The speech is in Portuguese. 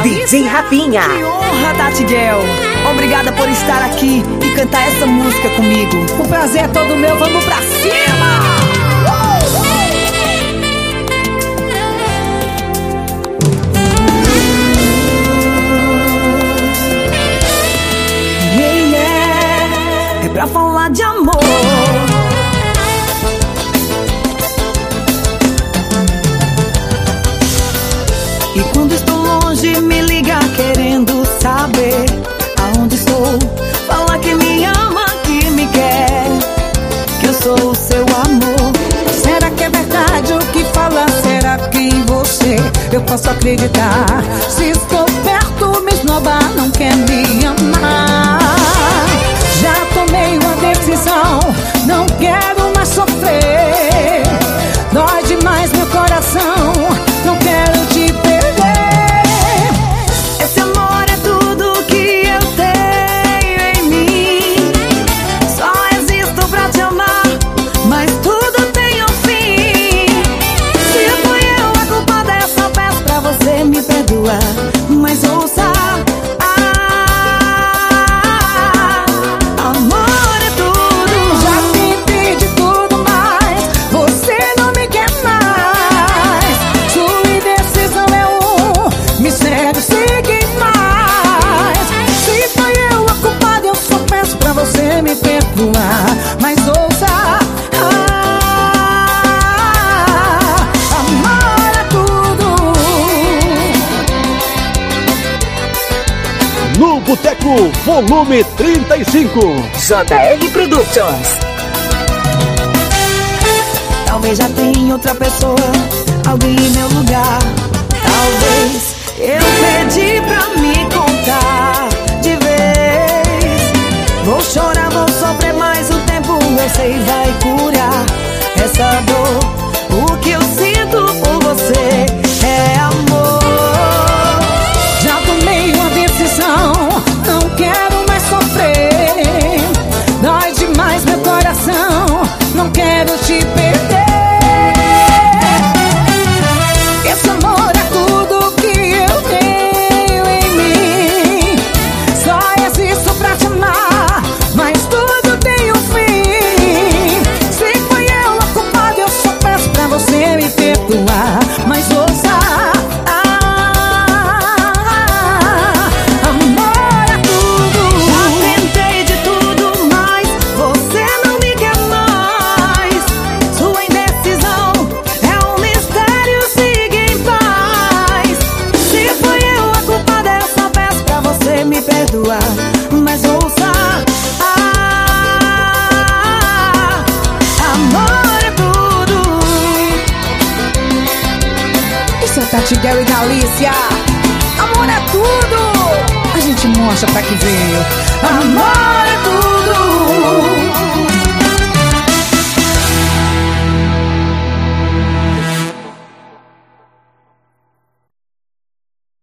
DJ Rafinha. Que honra, Tati Guel. Obrigada por estar aqui e cantar essa música comigo. O prazer é todo meu, vamos pra cima! É pra falar de amor. E quando estou longe me liga querendo saber aonde estou. Fala que me ama, que me quer, que eu sou o seu amor. Será que é verdade o que fala? Será que em você eu posso acreditar? Se estou perto me esnoba, não quer me amar. Já tomei uma decisão, não quero mais sofrer. Dói demais meu coração, não quero te perder. Esse amor é tudo que eu tenho em mim. Só existo pra te amar, mas tudo tem um fim. Se fui eu a culpada, eu só peço pra você me perdoar. Mas ouça, amor é tudo. Já tentei de tudo, mas você não me quer mais. Sua indecisão é mistério, siga mais. Se foi eu a culpada, eu só peço pra você me perdoar. Mas ouça, amor é tudo. No Boteco, volume 35. JR Productions. Talvez já tenha outra pessoa, alguém em meu lugar. Talvez eu pedi pra me contar de vez. Vou chorar, vou sofrer, mas o tempo eu sei vai curar essa dor. O que eu sinto por você é amor. Já tomei uma decisão, não quero mais sofrer. Dói demais meu coração, não quero te perder. Esse amor é tudo que eu tenho em mim. Só existo pra te amar, mas tudo tem um fim. Se foi eu a culpada, eu só peço pra você me perdoar. Mas ouça, amor é tudo. Já tentei de tudo, mas você não me quer mais. Sua indecisão é um mistério, siga em paz. Se foi eu a culpada, eu só peço pra você me perdoar. Mas ouça, amor é tudo. Isso é Tati Guel e Galícia. Amor é tudo. A gente mostra pra que veio. Amor é tudo.